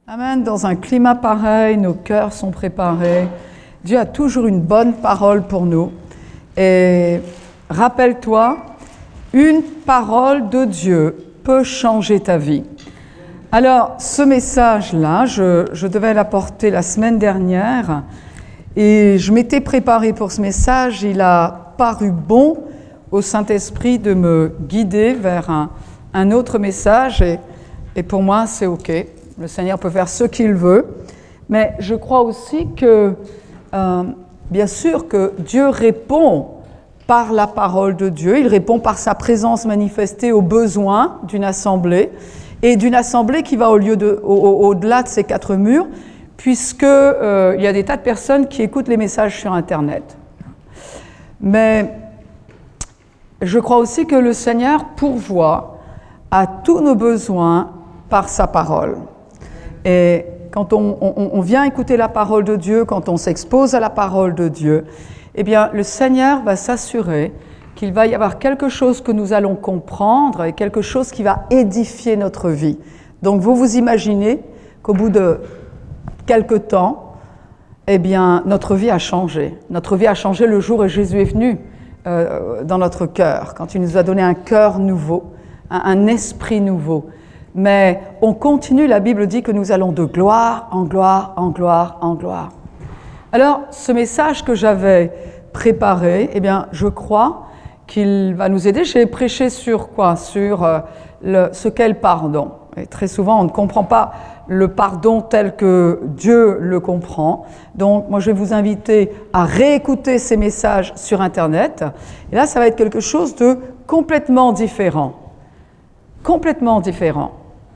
Amen. Dans un climat pareil, nos cœurs sont préparés. Dieu a toujours une bonne parole pour nous. Et rappelle-toi, une parole de Dieu peut changer ta vie. Alors, ce message-là, je devais l'apporter la semaine dernière et je m'étais préparée pour ce message. Il a paru bon au Saint-Esprit de me guider vers un autre message et pour moi, c'est OK. Le Seigneur peut faire ce qu'il veut, mais je crois aussi que, bien sûr, que Dieu répond par la parole de Dieu, il répond par sa présence manifestée aux besoins d'une assemblée, et d'une assemblée qui va au-delà de ces quatre murs, puisqu'il y a des tas de personnes qui écoutent les messages sur Internet. Mais je crois aussi que le Seigneur pourvoit à tous nos besoins par sa parole. Et quand on vient écouter la parole de Dieu, quand on s'expose à la parole de Dieu, eh bien, le Seigneur va s'assurer qu'il va y avoir quelque chose que nous allons comprendre et quelque chose qui va édifier notre vie. Donc, vous vous imaginez qu'au bout de quelque temps, eh bien, notre vie a changé. Notre vie a changé le jour où Jésus est venu dans notre cœur, quand il nous a donné un cœur nouveau, un esprit nouveau. Mais on continue, la Bible dit que nous allons de gloire en gloire, en gloire, en gloire. Alors, ce message que j'avais préparé, eh bien, je crois qu'il va nous aider. J'ai prêché sur quoi? Sur ce qu'est le pardon. Et très souvent, on ne comprend pas le pardon tel que Dieu le comprend. Donc, moi, je vais vous inviter à réécouter ces messages sur Internet. Et là, ça va être quelque chose de complètement différent. Complètement différent.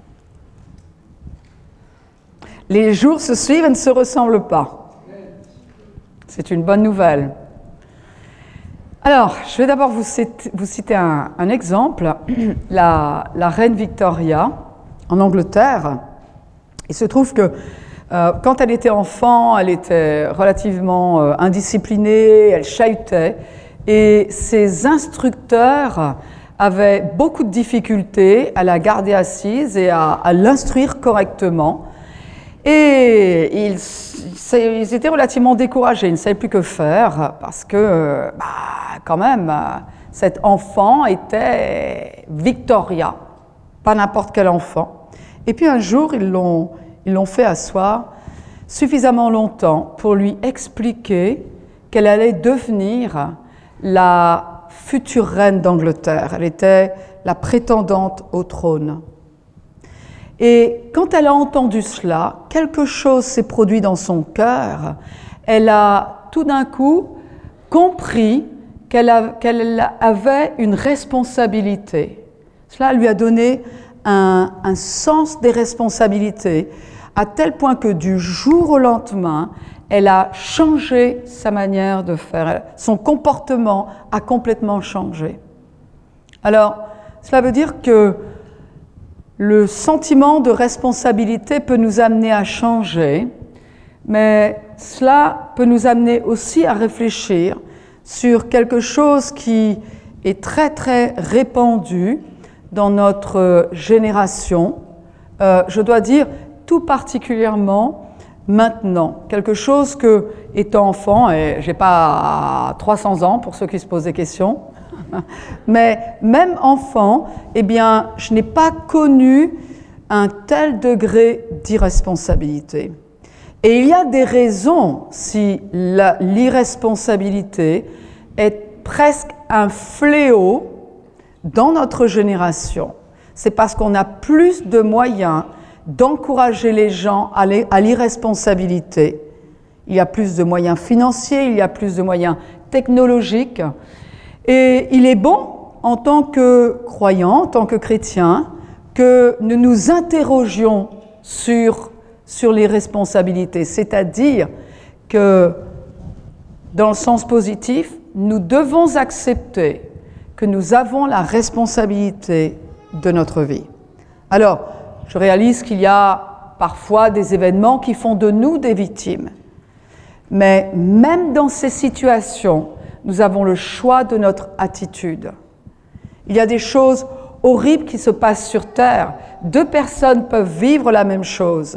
Les jours se suivent et ne se ressemblent pas. C'est une bonne nouvelle. Alors, je vais d'abord vous citer un exemple. La reine Victoria, en Angleterre, il se trouve que quand elle était enfant, elle était relativement indisciplinée, elle chahutait, et ses instructeurs avaient beaucoup de difficultés à la garder assise et à l'instruire correctement. Et ils étaient relativement découragés, ils ne savaient plus que faire parce que, quand même, cet enfant était Victoria, pas n'importe quel enfant. Et puis un jour, ils l'ont fait asseoir suffisamment longtemps pour lui expliquer qu'elle allait devenir la future reine d'Angleterre. Elle était la prétendante au trône. Et quand elle a entendu cela, quelque chose s'est produit dans son cœur. Elle a tout d'un coup compris qu'elle avait une responsabilité. Cela lui a donné un sens des responsabilités, à tel point que du jour au lendemain, elle a changé sa manière de faire. Son comportement a complètement changé. Alors, cela veut dire que le sentiment de responsabilité peut nous amener à changer, mais cela peut nous amener aussi à réfléchir sur quelque chose qui est très très répandu dans notre génération. Je dois dire tout particulièrement maintenant, quelque chose que, étant enfant, et j'ai pas 300 ans pour ceux qui se posent des questions, mais même enfant, eh bien, je n'ai pas connu un tel degré d'irresponsabilité. Et il y a des raisons si l'irresponsabilité est presque un fléau dans notre génération. C'est parce qu'on a plus de moyens d'encourager les gens à l'irresponsabilité. Il y a plus de moyens financiers, il y a plus de moyens technologiques. Et il est bon, en tant que croyants, en tant que chrétiens, que nous nous interrogions sur les responsabilités. C'est-à-dire que, dans le sens positif, nous devons accepter que nous avons la responsabilité de notre vie. Alors, je réalise qu'il y a parfois des événements qui font de nous des victimes. Mais même dans ces situations, nous avons le choix de notre attitude. Il y a des choses horribles qui se passent sur Terre. Deux personnes peuvent vivre la même chose.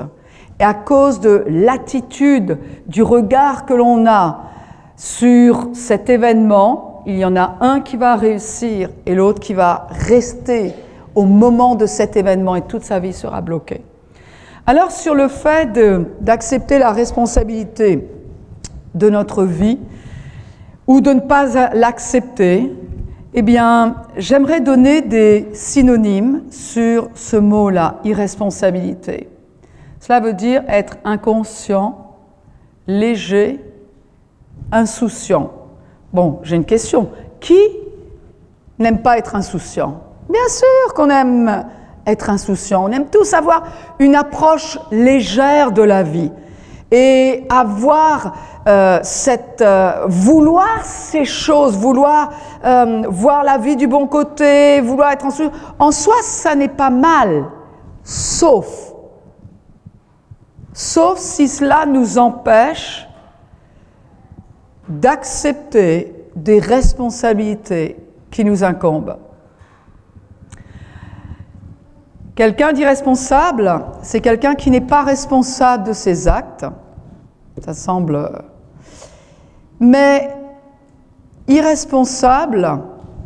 Et à cause de l'attitude, du regard que l'on a sur cet événement, il y en a un qui va réussir et l'autre qui va rester au moment de cet événement et toute sa vie sera bloquée. Alors sur le fait d'accepter la responsabilité de notre vie ou de ne pas l'accepter, eh bien, j'aimerais donner des synonymes sur ce mot-là, irresponsabilité. Cela veut dire être inconscient, léger, insouciant. Bon, j'ai une question. Qui n'aime pas être insouciant? Bien sûr qu'on aime être insouciant. On aime tous avoir une approche légère de la vie et avoir vouloir ces choses, vouloir voir la vie du bon côté, vouloir être insouciant. En soi, ça n'est pas mal, sauf si cela nous empêche d'accepter des responsabilités qui nous incombent. Quelqu'un d'irresponsable, c'est quelqu'un qui n'est pas responsable de ses actes. Ça semble... Mais irresponsable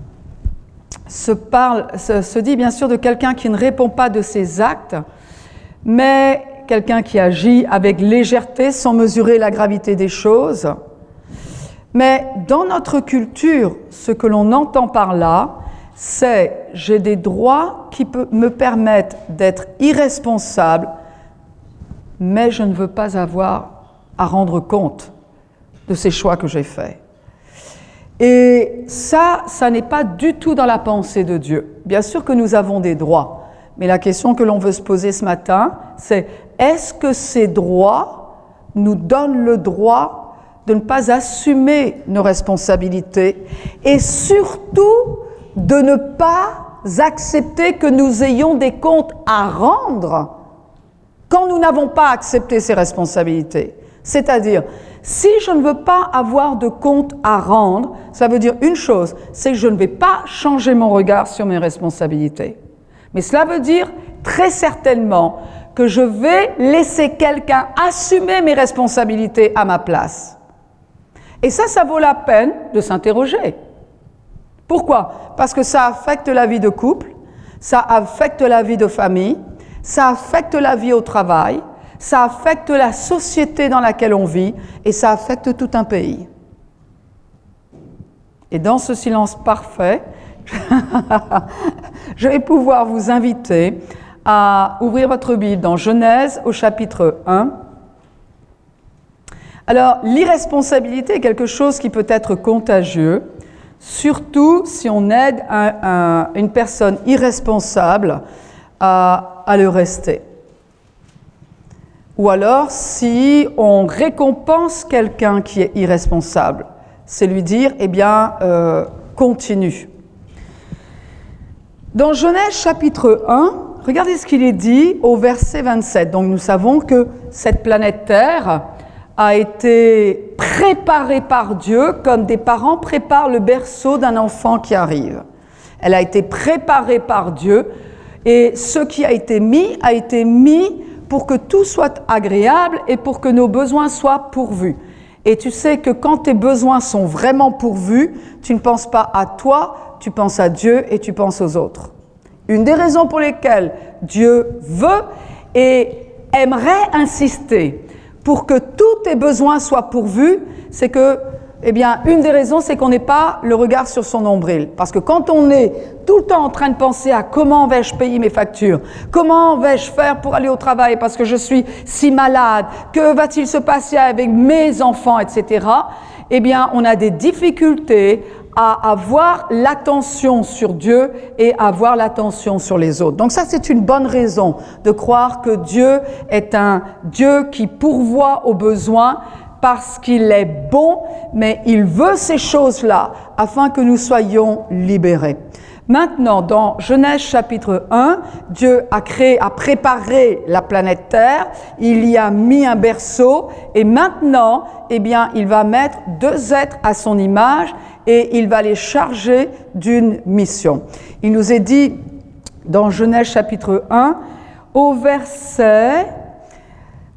se dit bien sûr de quelqu'un qui ne répond pas de ses actes, mais quelqu'un qui agit avec légèreté sans mesurer la gravité des choses. Mais dans notre culture, ce que l'on entend par là, c'est « j'ai des droits qui me permettent d'être irresponsable, mais je ne veux pas avoir à rendre compte de ces choix que j'ai faits. » Et ça n'est pas du tout dans la pensée de Dieu. Bien sûr que nous avons des droits, mais la question que l'on veut se poser ce matin, c'est est-ce que ces droits nous donnent le droit de ne pas assumer nos responsabilités et surtout de ne pas accepter que nous ayons des comptes à rendre quand nous n'avons pas accepté ces responsabilités. C'est-à-dire, si je ne veux pas avoir de compte à rendre, ça veut dire une chose, c'est que je ne vais pas changer mon regard sur mes responsabilités. Mais cela veut dire très certainement que je vais laisser quelqu'un assumer mes responsabilités à ma place. Et ça vaut la peine de s'interroger. Pourquoi? Parce que ça affecte la vie de couple, ça affecte la vie de famille, ça affecte la vie au travail, ça affecte la société dans laquelle on vit et ça affecte tout un pays. Et dans ce silence parfait, je vais pouvoir vous inviter à ouvrir votre Bible dans Genèse au chapitre 1. Alors, l'irresponsabilité est quelque chose qui peut être contagieux, surtout si on aide une personne irresponsable à le rester. Ou alors, si on récompense quelqu'un qui est irresponsable, c'est lui dire, eh bien, continue. Dans Genèse chapitre 1, regardez ce qu'il est dit au verset 27. Donc nous savons que cette planète Terre a été préparée par Dieu comme des parents préparent le berceau d'un enfant qui arrive. Elle a été préparée par Dieu et ce qui a été mis pour que tout soit agréable et pour que nos besoins soient pourvus. Et tu sais que quand tes besoins sont vraiment pourvus, tu ne penses pas à toi, tu penses à Dieu et tu penses aux autres. Une des raisons pour lesquelles Dieu veut et aimerait insister pour que tous tes besoins soient pourvus, c'est que, eh bien, une des raisons, c'est qu'on n'ait pas le regard sur son nombril. Parce que quand on est tout le temps en train de penser à comment vais-je payer mes factures, comment vais-je faire pour aller au travail parce que je suis si malade, que va-t-il se passer avec mes enfants, etc., eh bien, on a des difficultés à avoir l'attention sur Dieu et à avoir l'attention sur les autres. Donc ça, c'est une bonne raison de croire que Dieu est un Dieu qui pourvoit aux besoins parce qu'il est bon, mais il veut ces choses-là afin que nous soyons libérés. Maintenant, dans Genèse chapitre 1, Dieu a préparé la planète Terre, il y a mis un berceau et maintenant, eh bien, il va mettre 2 êtres à son image et il va les charger d'une mission. Il nous est dit dans Genèse chapitre 1, au verset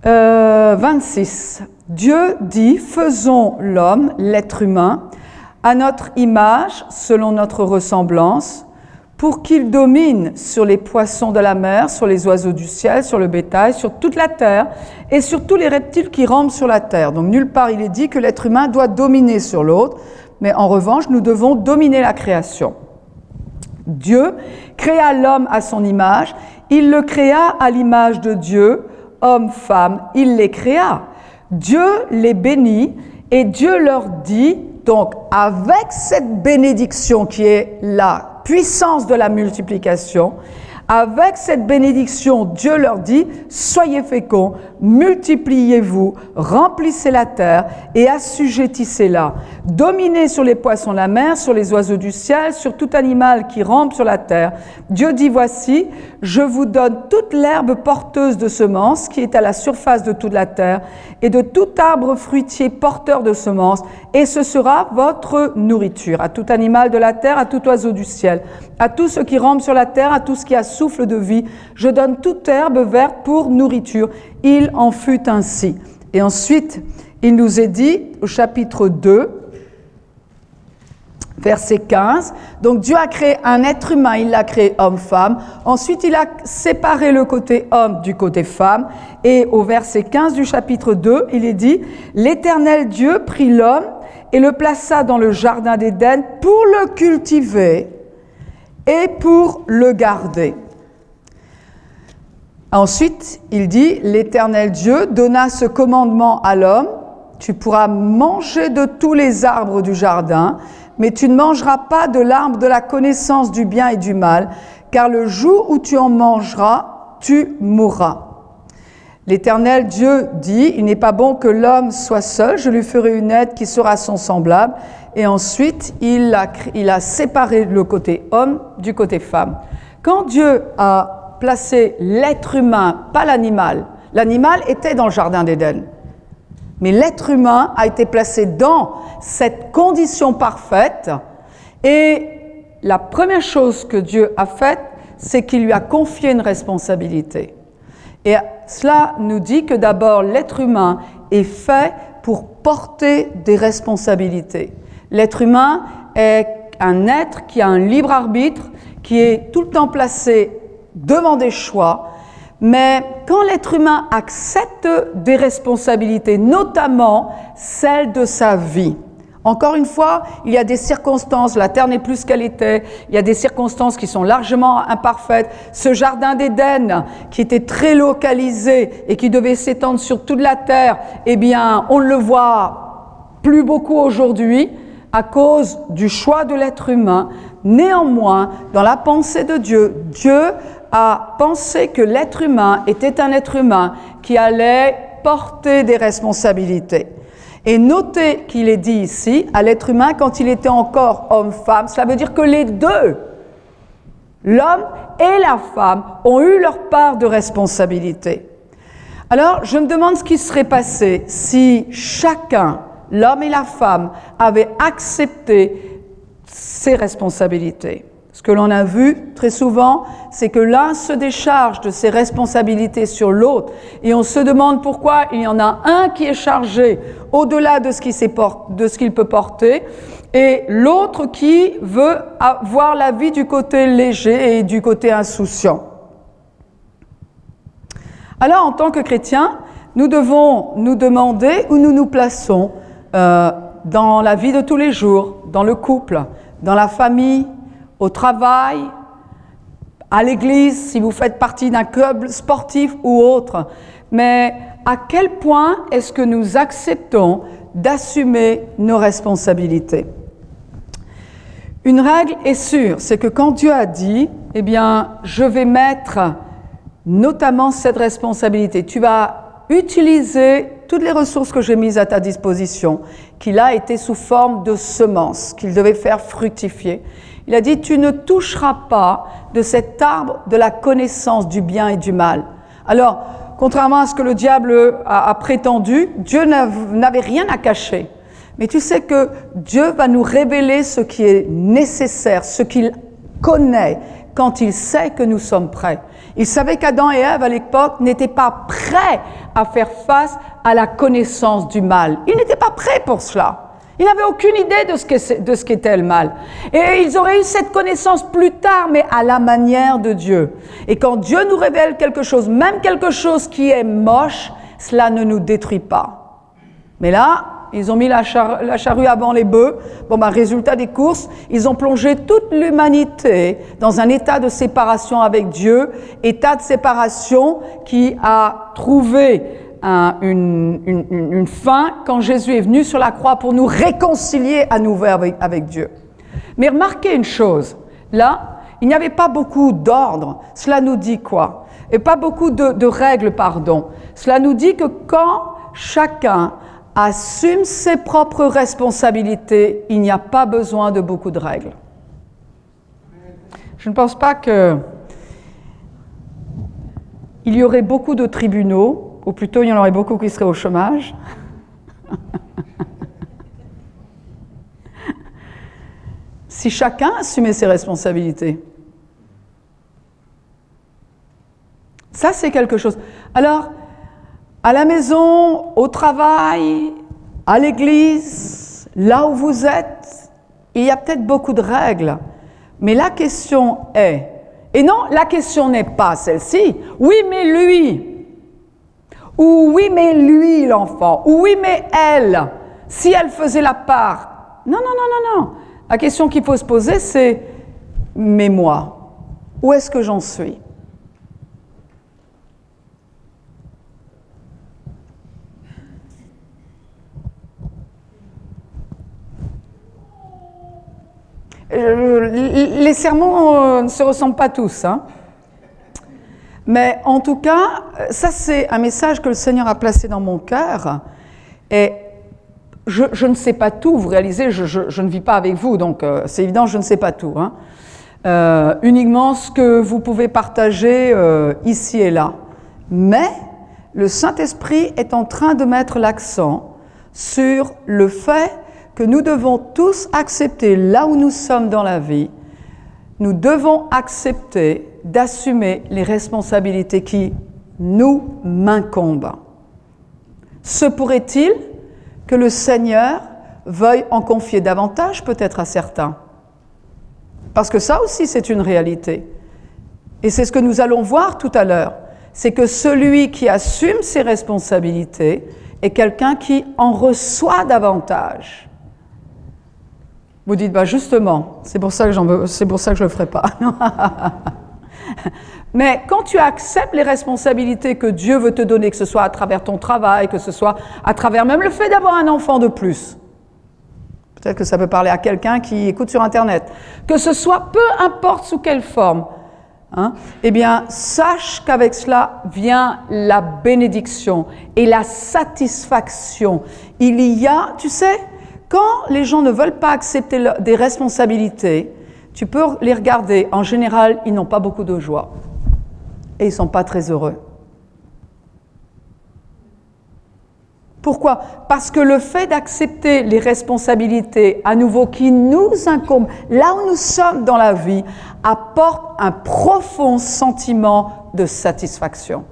26. Dieu dit, faisons l'homme, l'être humain, à notre image, selon notre ressemblance, pour qu'il domine sur les poissons de la mer, sur les oiseaux du ciel, sur le bétail, sur toute la terre et sur tous les reptiles qui rampent sur la terre. Donc nulle part il est dit que l'être humain doit dominer sur l'autre, mais en revanche nous devons dominer la création. Dieu créa l'homme à son image, il le créa à l'image de Dieu, homme, femme, il les créa. Dieu les bénit et Dieu leur dit, donc avec cette bénédiction qui est la puissance de la multiplication, avec cette bénédiction, Dieu leur dit, soyez féconds, multipliez-vous, remplissez la terre et assujettissez-la. Dominez sur les poissons de la mer, sur les oiseaux du ciel, sur tout animal qui rampe sur la terre. Dieu dit, voici, je vous donne toute l'herbe porteuse de semences qui est à la surface de toute la terre et de tout arbre fruitier porteur de semences, et ce sera votre nourriture. À tout animal de la terre, à tout oiseau du ciel, à tout ce qui rampe sur la terre, à tout ce qui a souffle de vie, je donne toute herbe verte pour nourriture. Il en fut ainsi. Et ensuite, il nous est dit au chapitre 2, verset 15, donc Dieu a créé un être humain, il l'a créé homme-femme. Ensuite, il a séparé le côté homme du côté femme. Et au verset 15 du chapitre 2, il est dit, l'Éternel Dieu prit l'homme et le plaça dans le jardin d'Éden pour le cultiver et pour le garder. Ensuite, il dit, l'Éternel Dieu donna ce commandement à l'homme, tu pourras manger de tous les arbres du jardin, mais tu ne mangeras pas de l'arbre de la connaissance du bien et du mal, car le jour où tu en mangeras, tu mourras. L'Éternel Dieu dit, il n'est pas bon que l'homme soit seul, je lui ferai une aide qui sera son semblable. Et ensuite, il a séparé le côté homme du côté femme. Quand Dieu a placé l'être humain, pas l'animal, l'animal était dans le jardin d'Éden. Mais l'être humain a été placé dans cette condition parfaite et la première chose que Dieu a faite, c'est qu'il lui a confié une responsabilité. Et cela nous dit que d'abord l'être humain est fait pour porter des responsabilités. L'être humain est un être qui a un libre arbitre, qui est tout le temps placé devant des choix. Mais quand l'être humain accepte des responsabilités, notamment celles de sa vie, encore une fois, il y a des circonstances, la terre n'est plus ce qu'elle était, il y a des circonstances qui sont largement imparfaites. Ce jardin d'Éden, qui était très localisé et qui devait s'étendre sur toute la terre, eh bien, on ne le voit plus beaucoup aujourd'hui à cause du choix de l'être humain. Néanmoins, dans la pensée de Dieu, Dieu a pensé que l'être humain était un être humain qui allait porter des responsabilités. Et notez qu'il est dit ici, à l'être humain, quand il était encore homme-femme, cela veut dire que les deux, l'homme et la femme, ont eu leur part de responsabilité. Alors, je me demande ce qui serait passé si chacun, l'homme et la femme, avaient accepté ces responsabilités. Ce que l'on a vu très souvent, c'est que l'un se décharge de ses responsabilités sur l'autre et on se demande pourquoi il y en a un qui est chargé au-delà de ce qu'il peut porter et l'autre qui veut avoir la vie du côté léger et du côté insouciant. Alors, en tant que chrétiens, nous devons nous demander où nous nous plaçons dans la vie de tous les jours, dans le couple, dans la famille, au travail, à l'église, si vous faites partie d'un club sportif ou autre. Mais à quel point est-ce que nous acceptons d'assumer nos responsabilités? Une règle est sûre, c'est que quand Dieu a dit, eh bien, je vais mettre notamment cette responsabilité, tu vas utiliser toutes les ressources que j'ai mises à ta disposition, qu'il a été sous forme de semences, qu'il devait faire fructifier. Il a dit, tu ne toucheras pas de cet arbre de la connaissance du bien et du mal. Alors, contrairement à ce que le diable a prétendu, Dieu n'avait rien à cacher. Mais tu sais que Dieu va nous révéler ce qui est nécessaire, ce qu'il connaît, quand il sait que nous sommes prêts. Il savait qu'Adam et Ève, à l'époque, n'étaient pas prêts à faire face à la connaissance du mal. Ils n'étaient pas prêts pour cela. Ils n'avaient aucune idée de ce qu'était le mal. Et ils auraient eu cette connaissance plus tard, mais à la manière de Dieu. Et quand Dieu nous révèle quelque chose, même quelque chose qui est moche, cela ne nous détruit pas. Mais là, ils ont mis la charrue avant les bœufs. Bon, résultat des courses, ils ont plongé toute l'humanité dans un état de séparation avec Dieu, état de séparation qui a trouvé une fin quand Jésus est venu sur la croix pour nous réconcilier à nouveau avec Dieu. Mais remarquez une chose, là, il n'y avait pas beaucoup d'ordre. Cela nous dit quoi? Et pas beaucoup de règles, pardon. Cela nous dit que quand chacun assume ses propres responsabilités, il n'y a pas besoin de beaucoup de règles. Je ne pense pas qu'il y aurait beaucoup de tribunaux, ou plutôt il y en aurait beaucoup qui seraient au chômage. Si chacun assumait ses responsabilités. Ça, c'est quelque chose. Alors, à la maison, au travail, à l'église, là où vous êtes, il y a peut-être beaucoup de règles. Mais la question est, et non, la question n'est pas celle-ci. Oui, mais lui. Ou oui, mais lui, l'enfant. Ou oui, mais elle. Si elle faisait la part. Non, non, non, non, non. La question qu'il faut se poser, c'est, mais moi, où est-ce que j'en suis? Les sermons ne se ressemblent pas tous, hein. Mais en tout cas, ça c'est un message que le Seigneur a placé dans mon cœur. Et je ne sais pas tout, vous réalisez, je ne vis pas avec vous, donc c'est évident, je ne sais pas tout, hein. Uniquement ce que vous pouvez partager ici et là. Mais le Saint-Esprit est en train de mettre l'accent sur le fait que nous devons tous accepter là où nous sommes dans la vie, nous devons accepter d'assumer les responsabilités qui nous incombent. Se pourrait-il que le Seigneur veuille en confier davantage peut-être à certains? Parce que ça aussi c'est une réalité. Et c'est ce que nous allons voir tout à l'heure. C'est que celui qui assume ses responsabilités est quelqu'un qui en reçoit davantage. Vous dites, justement, c'est pour ça que je le ferai pas. Mais quand tu acceptes les responsabilités que Dieu veut te donner, que ce soit à travers ton travail, que ce soit à travers même le fait d'avoir un enfant de plus, peut-être que ça peut parler à quelqu'un qui écoute sur Internet, que ce soit peu importe sous quelle forme, hein, eh bien, sache qu'avec cela vient la bénédiction et la satisfaction. Il y a, tu sais, quand les gens ne veulent pas accepter des responsabilités, tu peux les regarder. En général, ils n'ont pas beaucoup de joie. Et ils ne sont pas très heureux. Pourquoi? Parce que le fait d'accepter les responsabilités, à nouveau, qui nous incombent, là où nous sommes dans la vie, apporte un profond sentiment de satisfaction.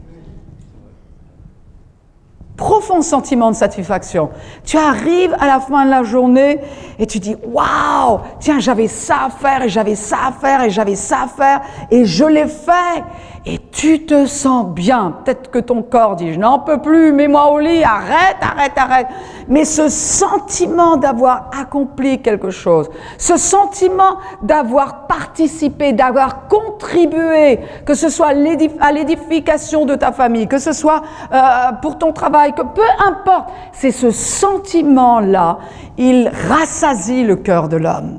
Profond sentiment de satisfaction. Tu arrives à la fin de la journée et tu dis « Waouh, tiens, j'avais ça à faire et j'avais ça à faire et j'avais ça à faire et je l'ai fait !» Et tu te sens bien. Peut-être que ton corps dit « Je n'en peux plus, mets-moi au lit, arrête, arrête, arrête !» Mais ce sentiment d'avoir accompli quelque chose, ce sentiment d'avoir participé, d'avoir contribué, que ce soit à l'édification de ta famille, que ce soit pour ton travail, que peu importe, c'est ce sentiment-là, il rassasie le cœur de l'homme.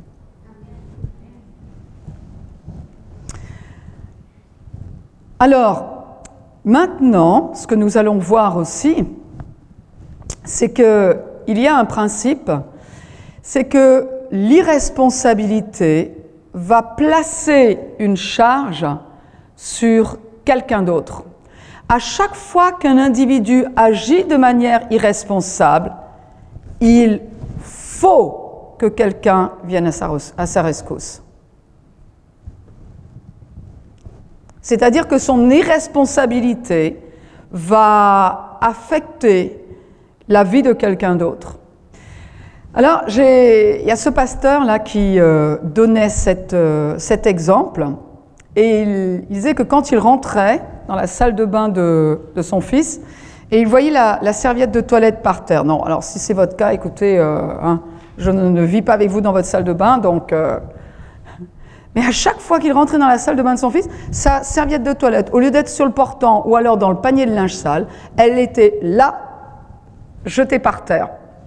Alors, maintenant, ce que nous allons voir aussi, c'est qu'il y a un principe, c'est que l'irresponsabilité va placer une charge sur quelqu'un d'autre. À chaque fois qu'un individu agit de manière irresponsable, il faut que quelqu'un vienne à sa rescousse. C'est-à-dire que son irresponsabilité va affecter la vie de quelqu'un d'autre. Alors, il y a ce pasteur-là qui donnait cet exemple, et il disait que quand il rentrait dans la salle de bain de son fils, et il voyait la serviette de toilette par terre. Non, alors si c'est votre cas, écoutez, je ne vis pas avec vous dans votre salle de bain, donc... Mais à chaque fois qu'il rentrait dans la salle de bain de son fils, sa serviette de toilette, au lieu d'être sur le portant ou alors dans le panier de linge sale, elle était là, jetée par terre.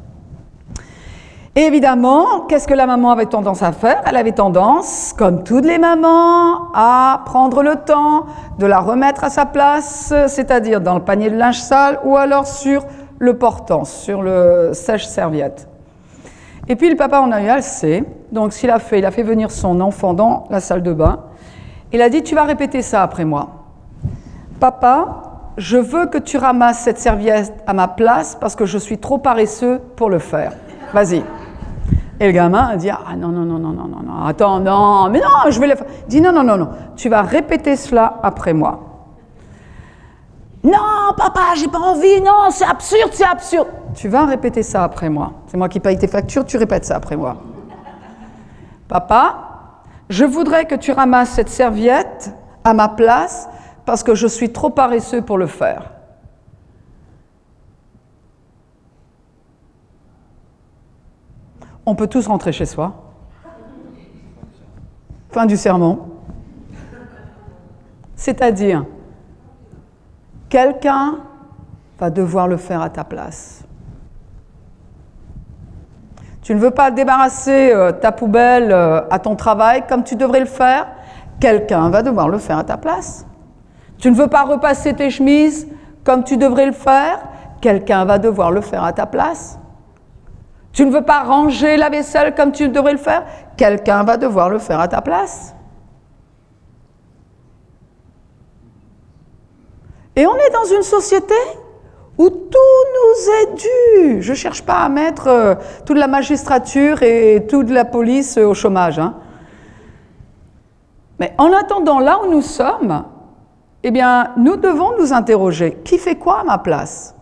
Et évidemment, qu'est-ce que la maman avait tendance à faire? Elle avait tendance, comme toutes les mamans, à prendre le temps de la remettre à sa place, c'est-à-dire dans le panier de linge sale ou alors sur le portant, sur le sèche-serviette. Et puis le papa en a eu assez, donc ce qu'il a fait, il a fait venir son enfant dans la salle de bain. Il a dit, tu vas répéter ça après moi. Papa, je veux que tu ramasses cette serviette à ma place parce que je suis trop paresseux pour le faire. Vas-y. Et le gamin a dit, ah non, attends, non, mais non, je vais le faire. Il dit, non, tu vas répéter cela après moi. Non, papa, j'ai pas envie, non, c'est absurde, c'est absurde. Tu vas répéter ça après moi. C'est moi qui paye tes factures, tu répètes ça après moi. Papa, je voudrais que tu ramasses cette serviette à ma place parce que je suis trop paresseux pour le faire. On peut tous rentrer chez soi. Fin du sermon. C'est-à-dire, quelqu'un va devoir le faire à ta place. Tu ne veux pas débarrasser ta poubelle à ton travail comme tu devrais le faire, quelqu'un va devoir le faire à ta place. Tu ne veux pas repasser tes chemises comme tu devrais le faire, quelqu'un va devoir le faire à ta place. Tu ne veux pas ranger la vaisselle comme tu devrais le faire, quelqu'un va devoir le faire à ta place. Et on est dans une société où tout nous est dû. Je ne cherche pas à mettre toute la magistrature et toute la police au chômage. Hein. Mais en attendant, là où nous sommes, eh bien, nous devons nous interroger. Qui fait quoi à ma place?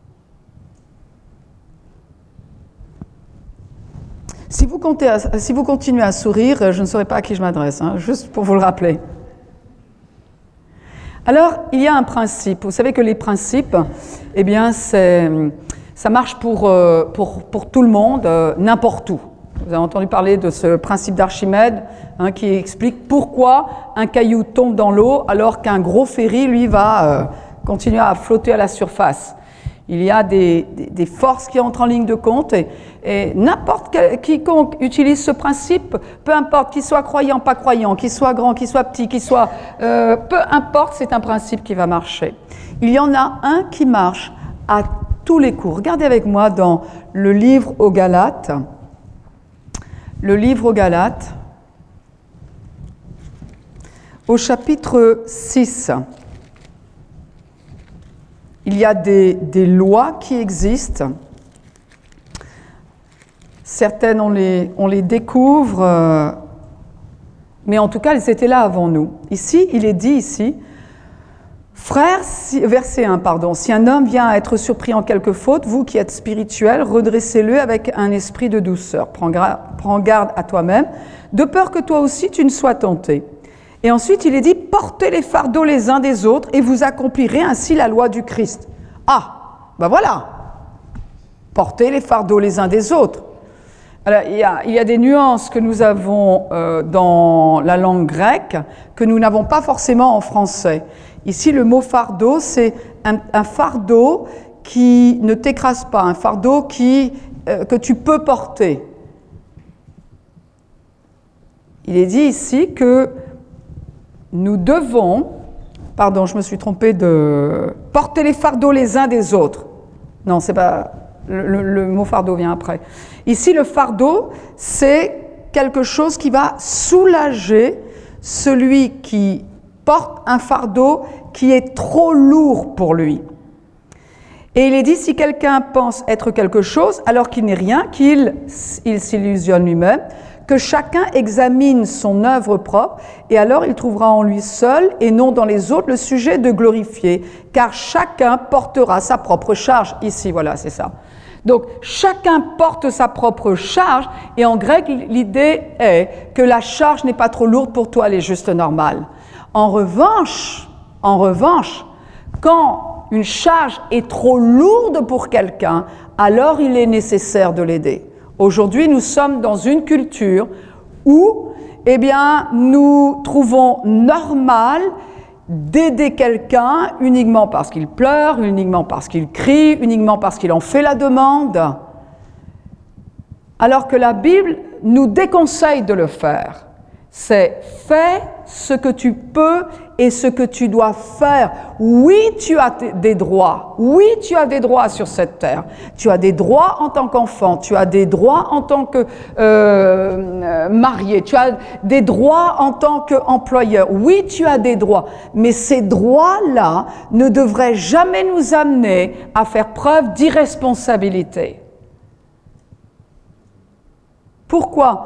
Si vous continuez à sourire, je ne saurais pas à qui je m'adresse, hein, juste pour vous le rappeler. Alors, il y a un principe. Vous savez que les principes, eh bien, ça marche pour tout le monde, n'importe où. Vous avez entendu parler de ce principe d'Archimède, hein, qui explique pourquoi un caillou tombe dans l'eau alors qu'un gros ferry, lui, va continuer à flotter à la surface. Il y a des forces qui entrent en ligne de compte et n'importe quiconque utilise ce principe, peu importe qu'il soit croyant, pas croyant, qu'il soit grand, qu'il soit petit, qu'il soit... peu importe, c'est un principe qui va marcher. Il y en a un qui marche à tous les coups. Regardez avec moi dans le livre aux Galates. Le livre aux Galates, au chapitre 6. Il y a des lois qui existent. Certaines, on les découvre, mais en tout cas, elles étaient là avant nous. Ici, il est dit ici, frères, verset 1, pardon, si un homme vient à être surpris en quelque faute, vous qui êtes spirituels, redressez-le avec un esprit de douceur. Prends garde à toi-même, de peur que toi aussi tu ne sois tenté. Et ensuite, il est dit, portez les fardeaux les uns des autres et vous accomplirez ainsi la loi du Christ. Ah, ben voilà, portez les fardeaux les uns des autres. Alors, il y a des nuances que nous avons dans la langue grecque que nous n'avons pas forcément en français. Ici, le mot fardeau, c'est un fardeau qui ne t'écrase pas, un fardeau que tu peux porter. Il est dit ici que nous devons, pardon, je me suis trompée de porter les fardeaux les uns des autres. Non, c'est pas, le mot fardeau vient après. Ici, le fardeau, c'est quelque chose qui va soulager celui qui porte un fardeau qui est trop lourd pour lui. Et il est dit, si quelqu'un pense être quelque chose, alors qu'il n'est rien, qu'il s'illusionne lui-même, que chacun examine son œuvre propre, et alors il trouvera en lui seul, et non dans les autres, le sujet de glorifier, car chacun portera sa propre charge. Ici, voilà, c'est ça. Donc, chacun porte sa propre charge, et en grec, l'idée est que la charge n'est pas trop lourde pour toi, elle est juste normale. En revanche, quand une charge est trop lourde pour quelqu'un, alors il est nécessaire de l'aider. Aujourd'hui, nous sommes dans une culture où, eh bien, nous trouvons normal d'aider quelqu'un uniquement parce qu'il pleure, uniquement parce qu'il crie, uniquement parce qu'il en fait la demande, alors que la Bible nous déconseille de le faire. C'est fais ce que tu peux et ce que tu dois faire. Oui, tu as des droits. Oui, tu as des droits sur cette terre. Tu as des droits en tant qu'enfant. Tu as des droits en tant que marié. Tu as des droits en tant qu'employeur. Oui, tu as des droits. Mais ces droits-là ne devraient jamais nous amener à faire preuve d'irresponsabilité. Pourquoi ?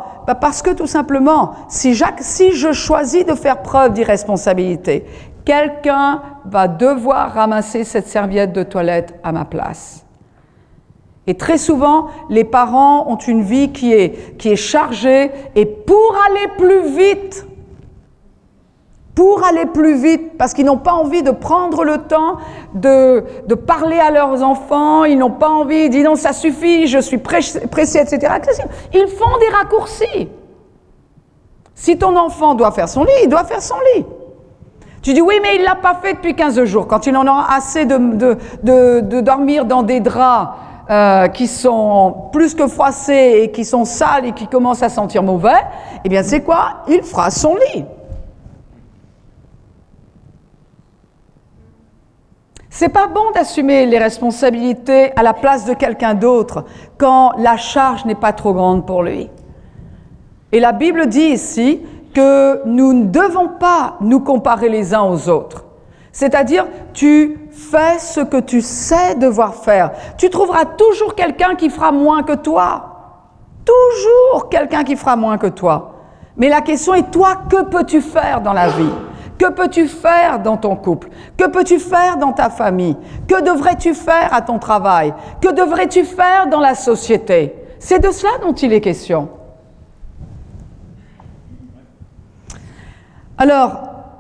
Parce que tout simplement, si je choisis de faire preuve d'irresponsabilité, quelqu'un va devoir ramasser cette serviette de toilette à ma place. Et très souvent, les parents ont une vie qui est chargée, et pour aller plus vite, parce qu'ils n'ont pas envie de prendre le temps de parler à leurs enfants, ils n'ont pas envie, ils disent non, ça suffit, je suis pressé, etc. Ils font des raccourcis. Si ton enfant doit faire son lit, il doit faire son lit. Tu dis oui, mais il ne l'a pas fait depuis 15 jours. Quand il en aura assez de dormir dans des draps qui sont plus que froissés et qui sont sales et qui commencent à sentir mauvais, eh bien c'est quoi? Il fera son lit. C'est pas bon d'assumer les responsabilités à la place de quelqu'un d'autre quand la charge n'est pas trop grande pour lui. Et la Bible dit ici que nous ne devons pas nous comparer les uns aux autres. C'est-à-dire, tu fais ce que tu sais devoir faire. Tu trouveras toujours quelqu'un qui fera moins que toi. Toujours quelqu'un qui fera moins que toi. Mais la question est, toi, que peux-tu faire dans la vie ? Que peux-tu faire dans ton couple? Que peux-tu faire dans ta famille? Que devrais-tu faire à ton travail? Que devrais-tu faire dans la société? C'est de cela dont il est question. Alors,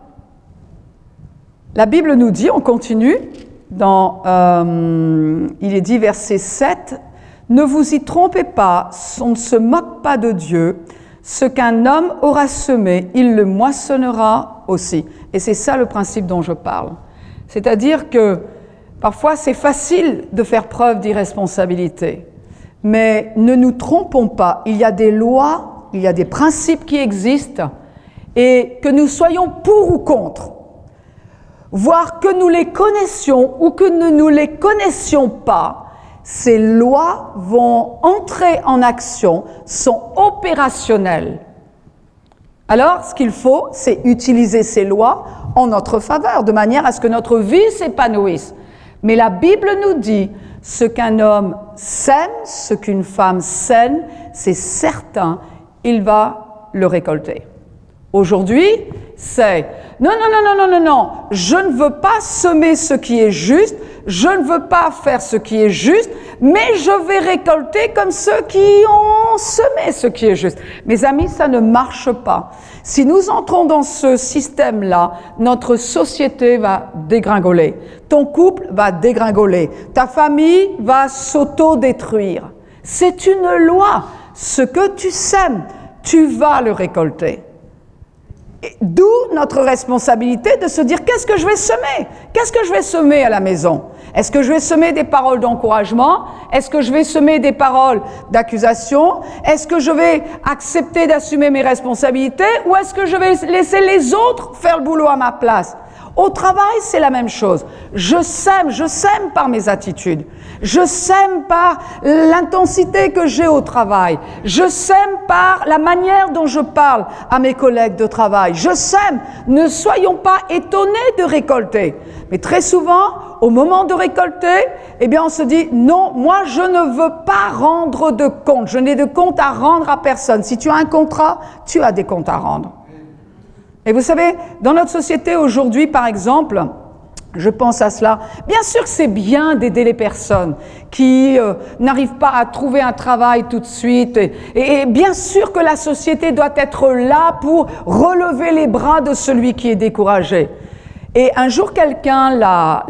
la Bible nous dit, on continue, il est dit verset 7, « Ne vous y trompez pas, on ne se moque pas de Dieu. Ce qu'un homme aura semé, il le moissonnera aussi. » Et c'est ça le principe dont je parle. C'est-à-dire que parfois c'est facile de faire preuve d'irresponsabilité. Mais ne nous trompons pas, il y a des lois, il y a des principes qui existent, et que nous soyons pour ou contre, voire que nous les connaissions ou que nous ne les connaissions pas, ces lois vont entrer en action, sont opérationnelles. Alors, ce qu'il faut, c'est utiliser ces lois en notre faveur, de manière à ce que notre vie s'épanouisse. Mais la Bible nous dit, ce qu'un homme sème, ce qu'une femme sème, c'est certain, il va le récolter. Aujourd'hui, c'est non, je ne veux pas semer ce qui est juste, je ne veux pas faire ce qui est juste, mais je vais récolter comme ceux qui ont semé ce qui est juste. Mes amis, ça ne marche pas. Si nous entrons dans ce système-là, notre société va dégringoler, ton couple va dégringoler, ta famille va s'auto-détruire. C'est une loi. Ce que tu sèmes, tu vas le récolter. D'où notre responsabilité de se dire, qu'est-ce que je vais semer? Qu'est-ce que je vais semer à la maison? Est-ce que je vais semer des paroles d'encouragement? Est-ce que je vais semer des paroles d'accusation? Est-ce que je vais accepter d'assumer mes responsabilités? Ou est-ce que je vais laisser les autres faire le boulot à ma place? Au travail, c'est la même chose. Je sème par mes attitudes. Je sème par l'intensité que j'ai au travail. Je sème par la manière dont je parle à mes collègues de travail. Je sème. Ne soyons pas étonnés de récolter. Mais très souvent, au moment de récolter, eh bien, on se dit, non, moi, je ne veux pas rendre de compte. Je n'ai de compte à rendre à personne. Si tu as un contrat, tu as des comptes à rendre. Et vous savez, dans notre société aujourd'hui, par exemple, je pense à cela. Bien sûr que c'est bien d'aider les personnes qui n'arrivent pas à trouver un travail tout de suite. Et bien sûr que la société doit être là pour relever les bras de celui qui est découragé. Et un jour, quelqu'un a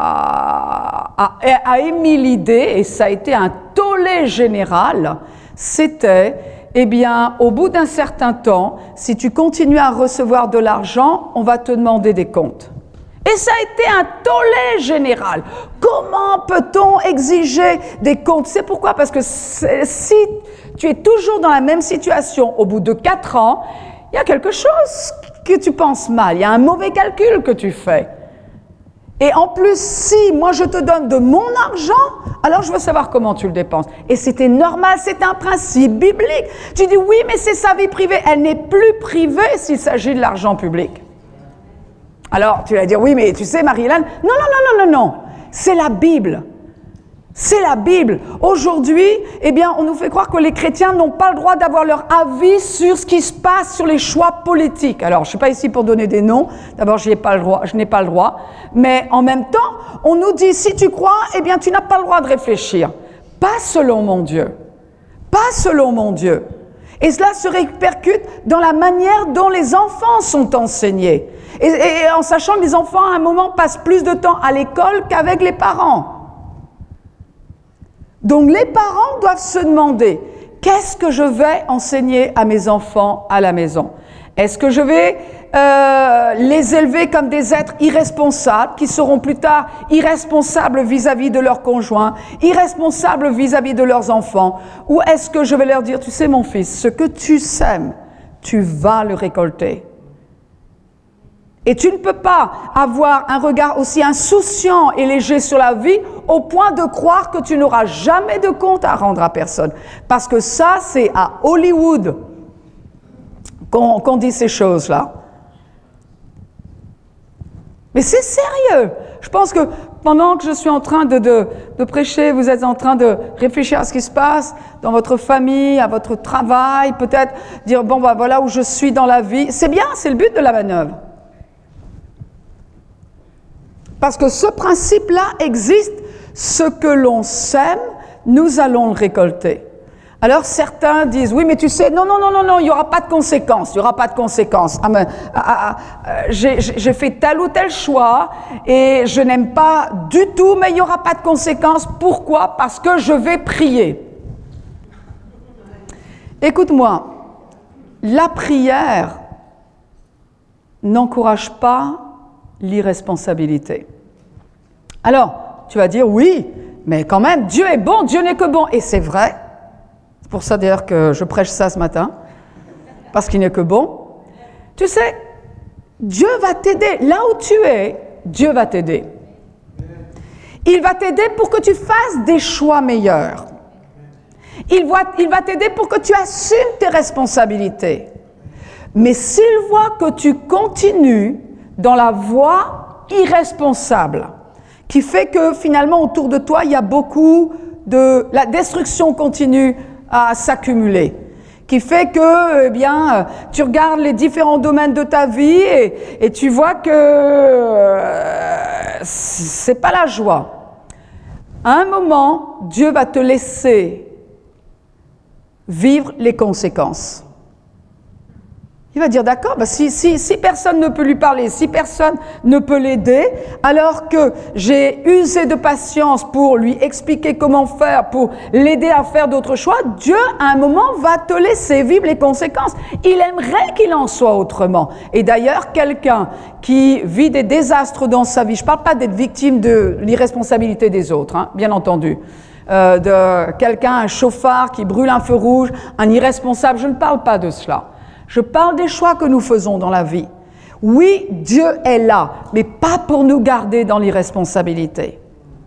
émis l'idée, et ça a été un tollé général, c'était, eh bien, au bout d'un certain temps, si tu continues à recevoir de l'argent, on va te demander des comptes. Et ça a été un tollé général. Comment peut-on exiger des comptes? C'est pourquoi? Parce que si tu es toujours dans la même situation au bout de 4 ans, il y a quelque chose que tu penses mal, il y a un mauvais calcul que tu fais. Et en plus, si moi je te donne de mon argent, alors je veux savoir comment tu le dépenses. Et c'était normal, c'est un principe biblique. Tu dis oui, mais c'est sa vie privée. Elle n'est plus privée s'il s'agit de l'argent public. Alors tu vas dire oui, mais tu sais Marie-Hélène, non, c'est la Bible. C'est la Bible. Aujourd'hui, eh bien, on nous fait croire que les chrétiens n'ont pas le droit d'avoir leur avis sur ce qui se passe sur les choix politiques. Alors, je ne suis pas ici pour donner des noms. D'abord, je n'ai pas le droit. Mais en même temps, on nous dit, si tu crois, eh bien, tu n'as pas le droit de réfléchir. Pas selon mon Dieu. Pas selon mon Dieu. Et cela se répercute dans la manière dont les enfants sont enseignés. Et en sachant que les enfants, à un moment, passent plus de temps à l'école qu'avec les parents. Donc les parents doivent se demander, qu'est-ce que je vais enseigner à mes enfants à la maison? Est-ce que je vais les élever comme des êtres irresponsables, qui seront plus tard irresponsables vis-à-vis de leurs conjoints, irresponsables vis-à-vis de leurs enfants? Ou est-ce que je vais leur dire, tu sais mon fils, ce que tu sèmes, tu vas le récolter. Et tu ne peux pas avoir un regard aussi insouciant et léger sur la vie au point de croire que tu n'auras jamais de compte à rendre à personne. Parce que ça, c'est à Hollywood qu'on dit ces choses-là. Mais c'est sérieux. Je pense que pendant que je suis en train de prêcher, vous êtes en train de réfléchir à ce qui se passe dans votre famille, à votre travail, peut-être dire, bon, bah, voilà où je suis dans la vie. C'est bien, c'est le but de la manœuvre. Parce que ce principe-là existe, ce que l'on sème, nous allons le récolter. Alors certains disent, oui mais tu sais, non, il n'y aura pas de conséquences, il n'y aura pas de conséquences. J'ai fait tel ou tel choix et je n'aime pas du tout, mais il n'y aura pas de conséquences. Pourquoi? Parce que je vais prier. Écoute-moi, la prière n'encourage pas l'irresponsabilité. Alors, tu vas dire, oui, mais quand même, Dieu est bon, Dieu n'est que bon. Et c'est vrai. C'est pour ça d'ailleurs que je prêche ça ce matin. Parce qu'il n'est que bon. Tu sais, Dieu va t'aider. Là où tu es, Dieu va t'aider. Il va t'aider pour que tu fasses des choix meilleurs. Il va t'aider pour que tu assumes tes responsabilités. Mais s'il voit que tu continues dans la voie irresponsable, qui fait que finalement autour de toi, il y a beaucoup de... La destruction continue à s'accumuler, qui fait que, eh bien, tu regardes les différents domaines de ta vie et tu vois que c'est pas la joie. À un moment, Dieu va te laisser vivre les conséquences. Il va dire, d'accord, bah si personne ne peut lui parler, si personne ne peut l'aider, alors que j'ai usé de patience pour lui expliquer comment faire, pour l'aider à faire d'autres choix, Dieu, à un moment, va te laisser vivre les conséquences. Il aimerait qu'il en soit autrement. Et d'ailleurs, quelqu'un qui vit des désastres dans sa vie, je ne parle pas d'être victime de l'irresponsabilité des autres, hein, bien entendu, de quelqu'un, un chauffard qui brûle un feu rouge, un irresponsable, je ne parle pas de cela. Je parle des choix que nous faisons dans la vie. Oui, Dieu est là, mais pas pour nous garder dans l'irresponsabilité.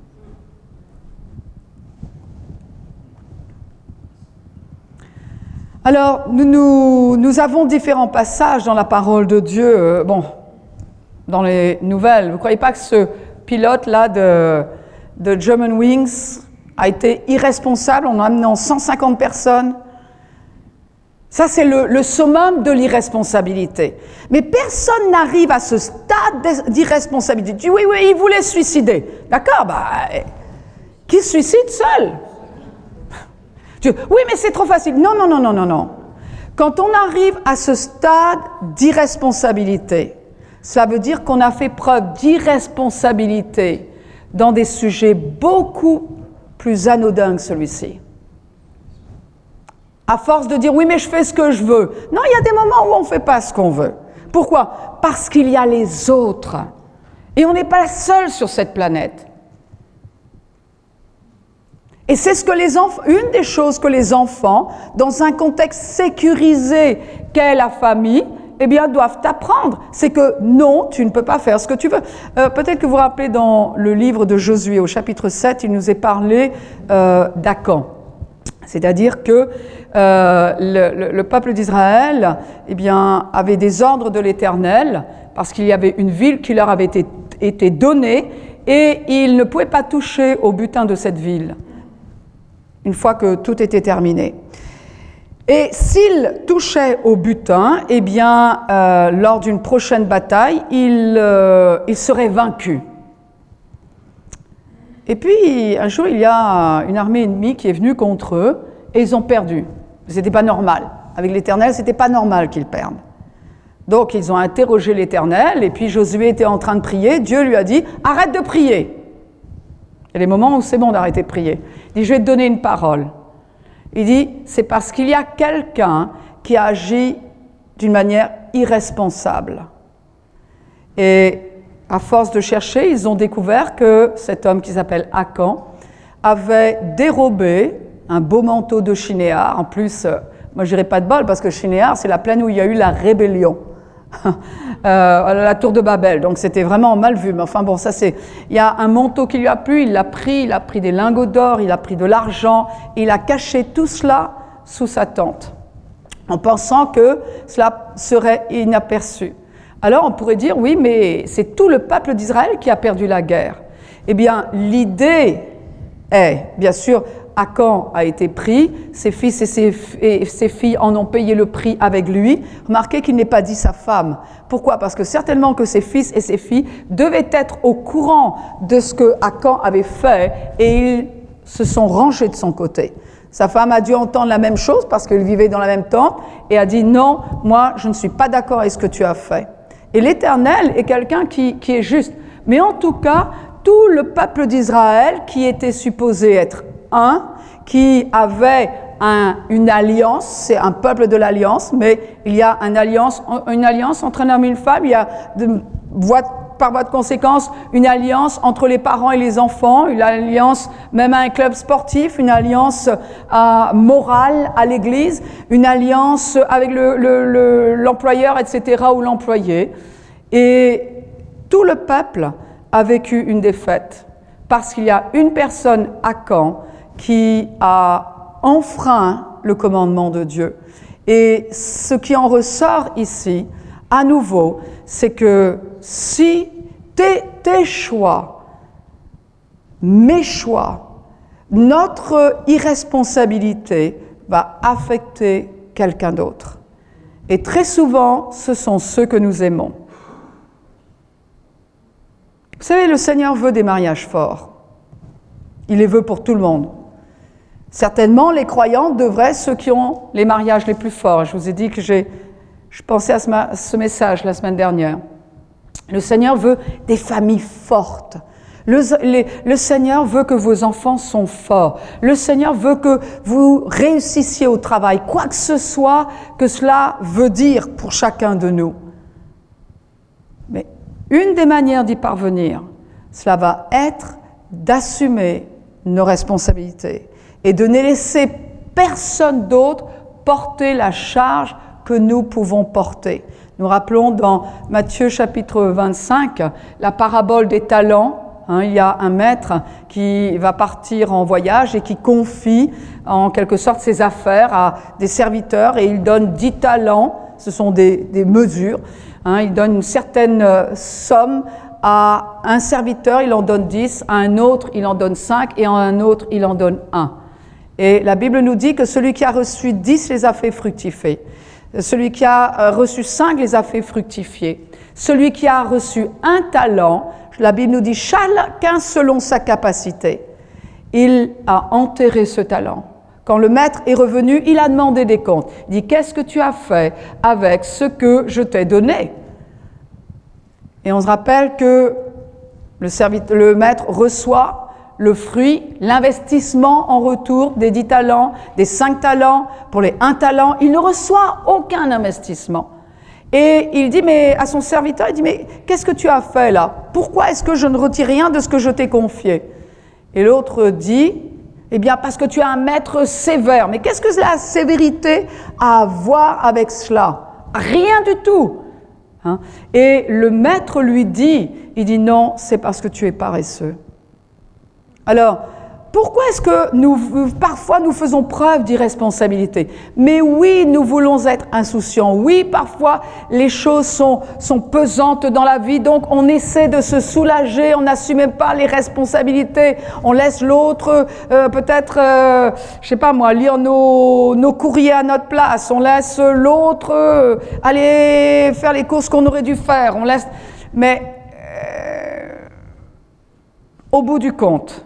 Alors, nous avons différents passages dans la parole de Dieu, dans les nouvelles. Vous ne croyez pas que ce pilote-là de Germanwings a été irresponsable en amenant 150 personnes? Ça, c'est le summum de l'irresponsabilité. Mais personne n'arrive à ce stade d'irresponsabilité. Tu dis, oui, il voulait se suicider. D'accord, qui se suicide seul? Oui, mais c'est trop facile. Non. Quand on arrive à ce stade d'irresponsabilité, cela veut dire qu'on a fait preuve d'irresponsabilité dans des sujets beaucoup plus anodins que celui-ci. À force de dire, oui, mais je fais ce que je veux. Non, il y a des moments où on ne fait pas ce qu'on veut. Pourquoi? Parce qu'il y a les autres. Et on n'est pas seul sur cette planète. Et c'est ce que une des choses que les enfants, dans un contexte sécurisé qu'est la famille, doivent apprendre. C'est que non, tu ne peux pas faire ce que tu veux. Peut-être que vous vous rappelez dans le livre de Josué, au chapitre 7, il nous est parlé d'Acan. C'est-à-dire que le peuple d'Israël avait des ordres de l'Éternel, parce qu'il y avait une ville qui leur avait été donnée, et ils ne pouvaient pas toucher au butin de cette ville, une fois que tout était terminé. Et s'ils touchaient au butin, lors d'une prochaine bataille, ils seraient vaincus. Et puis, un jour, il y a une armée ennemie qui est venue contre eux, et ils ont perdu. C'était pas normal. Avec l'Éternel, c'était pas normal qu'ils perdent. Donc, ils ont interrogé l'Éternel, et puis Josué était en train de prier. Dieu lui a dit, arrête de prier. Il y a des moments où c'est bon d'arrêter de prier. Il dit, je vais te donner une parole. Il dit, c'est parce qu'il y a quelqu'un qui agit d'une manière irresponsable. Et à force de chercher, ils ont découvert que cet homme qui s'appelle Acan avait dérobé un beau manteau de Shinéar. En plus, moi je dirais pas de bol parce que Shinéar, c'est la plaine où il y a eu la rébellion. La tour de Babel, donc c'était vraiment mal vu, mais enfin bon, ça c'est, il y a un manteau qui lui a plu, il l'a pris, il a pris des lingots d'or, il a pris de l'argent, il a caché tout cela sous sa tente, en pensant que cela serait inaperçu. Alors on pourrait dire, oui, mais c'est tout le peuple d'Israël qui a perdu la guerre. Eh bien, l'idée est, bien sûr, Acan a été pris, ses fils et ses filles en ont payé le prix avec lui. Remarquez qu'il n'est pas dit sa femme. Pourquoi? Parce que certainement que ses fils et ses filles devaient être au courant de ce que Acan avait fait et ils se sont rangés de son côté. Sa femme a dû entendre la même chose parce qu'elle vivait dans la même tente et a dit non, moi je ne suis pas d'accord avec ce que tu as fait. Et l'Éternel est quelqu'un qui est juste. Mais en tout cas, tout le peuple d'Israël qui était supposé être qui avait une alliance, c'est un peuple de l'alliance, mais il y a une alliance entre un homme et une femme, il y a par voie de conséquence une alliance entre les parents et les enfants, une alliance même à un club sportif, une alliance morale à l'église, une alliance avec l'employeur, etc., ou l'employé. Et tout le peuple a vécu une défaite parce qu'il y a une personne, Acan, qui a enfreint le commandement de Dieu. Et ce qui en ressort ici, à nouveau, c'est que si tes choix, mes choix, notre irresponsabilité va affecter quelqu'un d'autre. Et très souvent, ce sont ceux que nous aimons. Vous savez, le Seigneur veut des mariages forts. Il les veut pour tout le monde. Certainement, les croyants devraient, ceux qui ont les mariages les plus forts. Je vous ai dit que je pensais à ce message la semaine dernière. Le Seigneur veut des familles fortes. Le Seigneur veut que vos enfants sont forts. Le Seigneur veut que vous réussissiez au travail, quoi que ce soit que cela veut dire pour chacun de nous. Mais une des manières d'y parvenir, cela va être d'assumer nos responsabilités et de ne laisser personne d'autre porter la charge que nous pouvons porter. Nous rappelons dans Matthieu chapitre 25 la parabole des talents. Il y a un maître qui va partir en voyage et qui confie en quelque sorte ses affaires à des serviteurs et il donne 10 talents, ce sont des mesures. Il donne une certaine somme à un serviteur, il en donne 10, à un autre il en donne 5 et à un autre il en donne 1. Et la Bible nous dit que celui qui a reçu 10 les a fait fructifier. Celui qui a reçu 5 les a fait fructifier. Celui qui a reçu 1 talent, la Bible nous dit chacun selon sa capacité. Il a enterré ce talent. Quand le maître est revenu, il a demandé des comptes. Il dit, qu'est-ce que tu as fait avec ce que je t'ai donné? Et on se rappelle que le maître reçoit le fruit, l'investissement en retour des 10 talents, des 5 talents, pour les 1 talent. Il ne reçoit aucun investissement. Et il dit à son serviteur, il dit, mais qu'est-ce que tu as fait là? Pourquoi est-ce que je ne retire rien de ce que je t'ai confié? Et l'autre dit, eh bien parce que tu es un maître sévère. Mais qu'est-ce que la sévérité a à voir avec cela? Rien du tout. Et le maître lui dit, il dit non, c'est parce que tu es paresseux. Alors, pourquoi est-ce que parfois nous faisons preuve d'irresponsabilité? Mais oui, nous voulons être insouciants. Oui, parfois les choses sont pesantes dans la vie, donc on essaie de se soulager, on n'assume même pas les responsabilités. On laisse l'autre peut-être, je sais pas moi, lire nos courriers à notre place. On laisse l'autre aller faire les courses qu'on aurait dû faire. On laisse, mais au bout du compte.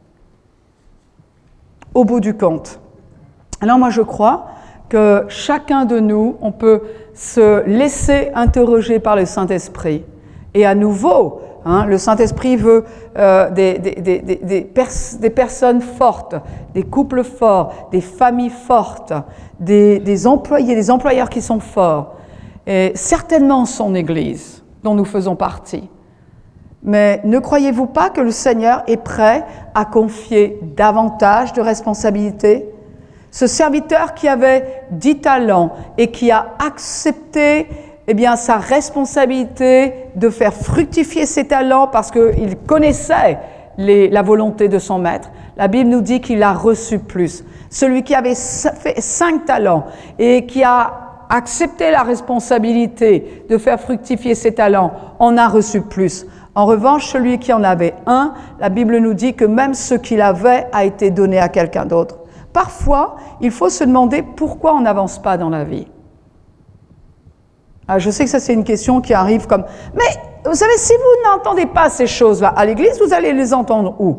Alors moi je crois que chacun de nous, on peut se laisser interroger par le Saint-Esprit. Et à nouveau, le Saint-Esprit veut des personnes fortes, des couples forts, des familles fortes, des employés, des employeurs qui sont forts. Et certainement son Église, dont nous faisons partie. Mais ne croyez-vous pas que le Seigneur est prêt à confier davantage de responsabilités? Ce serviteur qui avait 10 talents et qui a accepté sa responsabilité de faire fructifier ses talents parce qu'il connaissait la volonté de son maître, la Bible nous dit qu'il a reçu plus. Celui qui avait fait 5 talents et qui a accepté la responsabilité de faire fructifier ses talents en a reçu plus. En revanche, celui qui en avait 1, la Bible nous dit que même ce qu'il avait a été donné à quelqu'un d'autre. Parfois, il faut se demander pourquoi on n'avance pas dans la vie. Alors, je sais que ça c'est une question qui arrive comme... Mais vous savez, si vous n'entendez pas ces choses-là à l'église, vous allez les entendre où?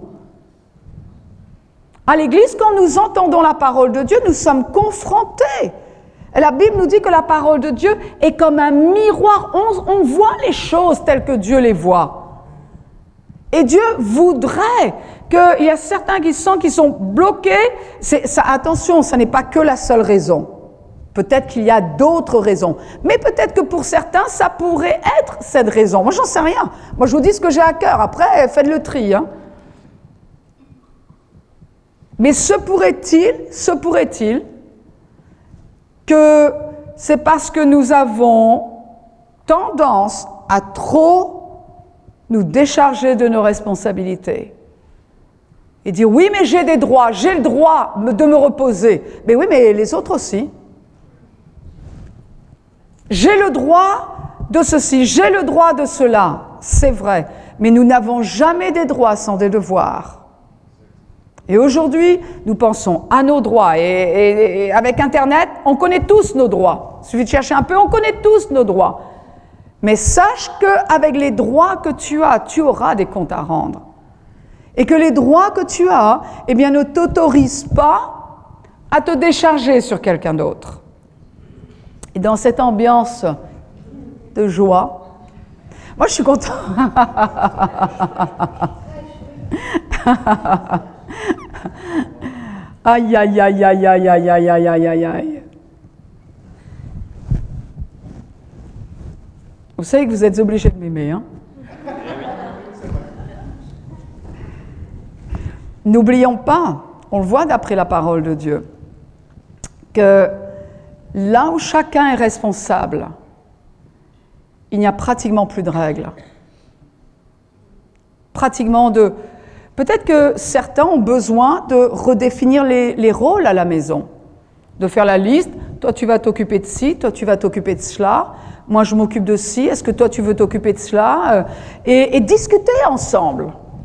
À l'église, quand nous entendons la parole de Dieu, nous sommes confrontés. Et la Bible nous dit que la parole de Dieu est comme un miroir. On voit les choses telles que Dieu les voit. Et Dieu voudrait qu'il y a certains qui sont bloqués. Attention, ça n'est pas que la seule raison. Peut-être qu'il y a d'autres raisons. Mais peut-être que pour certains, ça pourrait être cette raison. Moi, j'en sais rien. Moi, je vous dis ce que j'ai à cœur. Après, faites le tri. Mais se pourrait-il que c'est parce que nous avons tendance à trop nous décharger de nos responsabilités et dire oui mais j'ai des droits, j'ai le droit de me reposer. Mais oui mais les autres aussi. J'ai le droit de ceci, j'ai le droit de cela, c'est vrai. Mais nous n'avons jamais des droits sans des devoirs. Et aujourd'hui, nous pensons à nos droits. Et avec Internet, on connaît tous nos droits. Il suffit de chercher un peu, on connaît tous nos droits. Mais sache qu'avec les droits que tu as, tu auras des comptes à rendre. Et que les droits que tu as, ne t'autorisent pas à te décharger sur quelqu'un d'autre. Et dans cette ambiance de joie, moi je suis contente. Aïe, aïe, aïe, aïe, aïe, aïe, aïe, aïe, aïe, aïe, aïe. Vous savez que vous êtes obligés de m'aimer, hein? N'oublions pas, on le voit d'après la parole de Dieu, que là où chacun est responsable, il n'y a pratiquement plus de règles. Peut-être que certains ont besoin de redéfinir les rôles à la maison, de faire la liste. Toi, tu vas t'occuper de ci, toi, tu vas t'occuper de cela. Moi, je m'occupe de ci. Est-ce que toi, tu veux t'occuper de cela? Et discuter ensemble.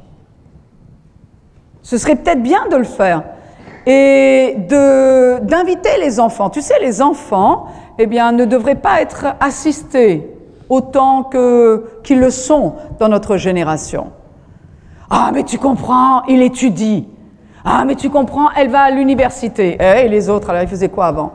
Ce serait peut-être bien de le faire. Et d'inviter les enfants. Tu sais, les enfants, eh bien, ne devraient pas être assistés autant qu'ils le sont dans notre génération. Ah, mais tu comprends, il étudie. Ah, mais tu comprends, elle va à l'université. Et les autres, alors, ils faisaient quoi avant?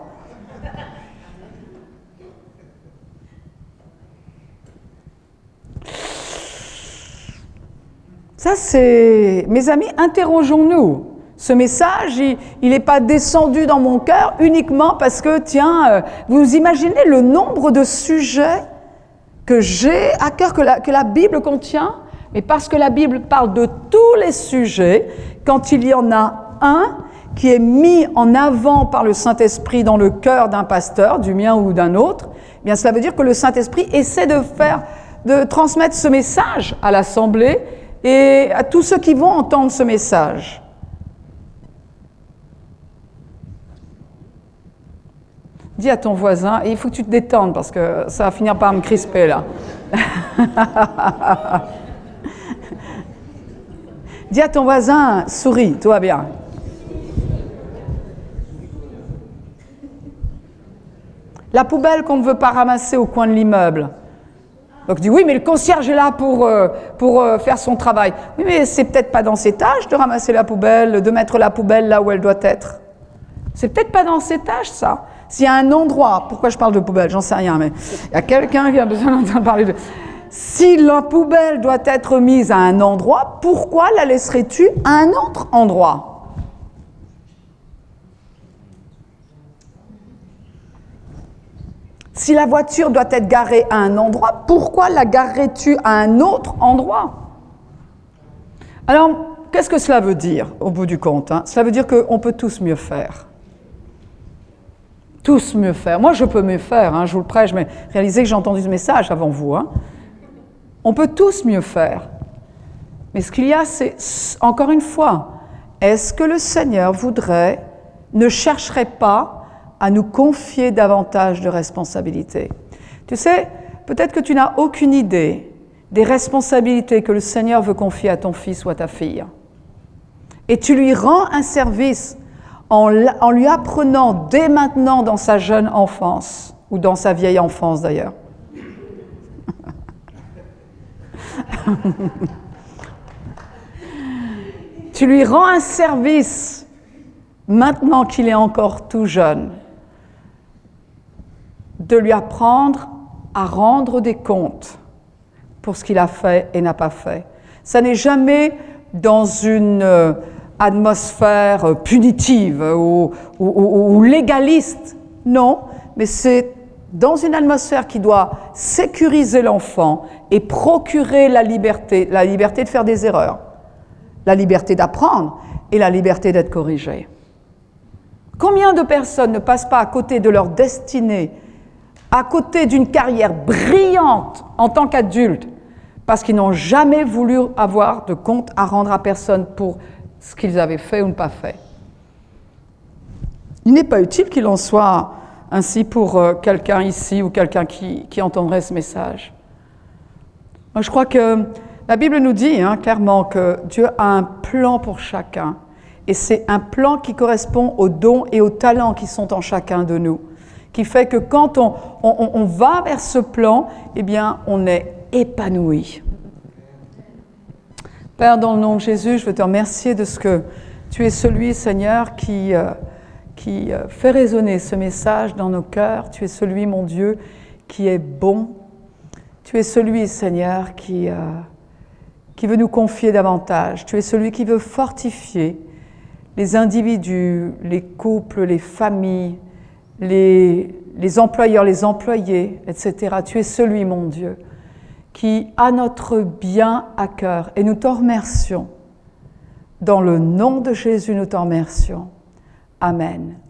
Ça, c'est... Mes amis, interrogeons-nous. Ce message, il n'est pas descendu dans mon cœur uniquement parce que, tiens, vous imaginez le nombre de sujets que j'ai à cœur, que la Bible contient? Mais parce que la Bible parle de tous les sujets, quand il y en a un qui est mis en avant par le Saint-Esprit dans le cœur d'un pasteur, du mien ou d'un autre, eh bien cela veut dire que le Saint-Esprit essaie de transmettre ce message à l'Assemblée et à tous ceux qui vont entendre ce message. Dis à ton voisin, et il faut que tu te détendes parce que ça va finir par me crisper là. Dis à ton voisin, souris, tout va bien. La poubelle qu'on ne veut pas ramasser au coin de l'immeuble. Donc dis oui, mais le concierge est là pour faire son travail. Oui, mais c'est peut-être pas dans ses tâches de ramasser la poubelle, de mettre la poubelle là où elle doit être. C'est peut-être pas dans ses tâches, ça. S'il y a un endroit, pourquoi je parle de poubelle, j'en sais rien, mais il y a quelqu'un qui a besoin d'entendre parler de... Si la poubelle doit être mise à un endroit, pourquoi la laisserais-tu à un autre endroit? Si la voiture doit être garée à un endroit, pourquoi la garerais-tu à un autre endroit? Alors, qu'est-ce que cela veut dire, au bout du compte, hein? Cela veut dire qu'on peut tous mieux faire. Tous mieux faire. Moi, je peux mieux faire, hein, je vous le prêche, mais réalisez que j'ai entendu ce message avant vous. Hein. On peut tous mieux faire. Mais ce qu'il y a, c'est, encore une fois, est-ce que le Seigneur ne chercherait pas à nous confier davantage de responsabilités? Tu sais, peut-être que tu n'as aucune idée des responsabilités que le Seigneur veut confier à ton fils ou à ta fille. Et tu lui rends un service en lui apprenant dès maintenant dans sa jeune enfance, ou dans sa vieille enfance d'ailleurs. Tu lui rends un service maintenant qu'il est encore tout jeune, de lui apprendre à rendre des comptes pour ce qu'il a fait et n'a pas fait. Ça n'est jamais dans une atmosphère punitive ou légaliste, non, mais c'est dans une atmosphère qui doit sécuriser l'enfant et procurer la liberté de faire des erreurs, la liberté d'apprendre et la liberté d'être corrigé. Combien de personnes ne passent pas à côté de leur destinée, à côté d'une carrière brillante en tant qu'adultes, parce qu'ils n'ont jamais voulu avoir de compte à rendre à personne pour ce qu'ils avaient fait ou ne pas fait. Il n'est pas utile qu'il en soit ainsi pour quelqu'un ici ou quelqu'un qui entendrait ce message. Moi, je crois que la Bible nous dit clairement que Dieu a un plan pour chacun. Et c'est un plan qui correspond aux dons et aux talents qui sont en chacun de nous. Qui fait que quand on va vers ce plan, eh bien, on est épanoui. Père, dans le nom de Jésus, je veux te remercier de ce que tu es celui, Seigneur, qui fait résonner ce message dans nos cœurs. Tu es celui, mon Dieu, qui est bon. Tu es celui, Seigneur, qui veut nous confier davantage. Tu es celui qui veut fortifier les individus, les couples, les familles, les employeurs, les employés, etc. Tu es celui, mon Dieu, qui a notre bien à cœur. Et nous t'en remercions. Dans le nom de Jésus, nous t'en remercions. Amen.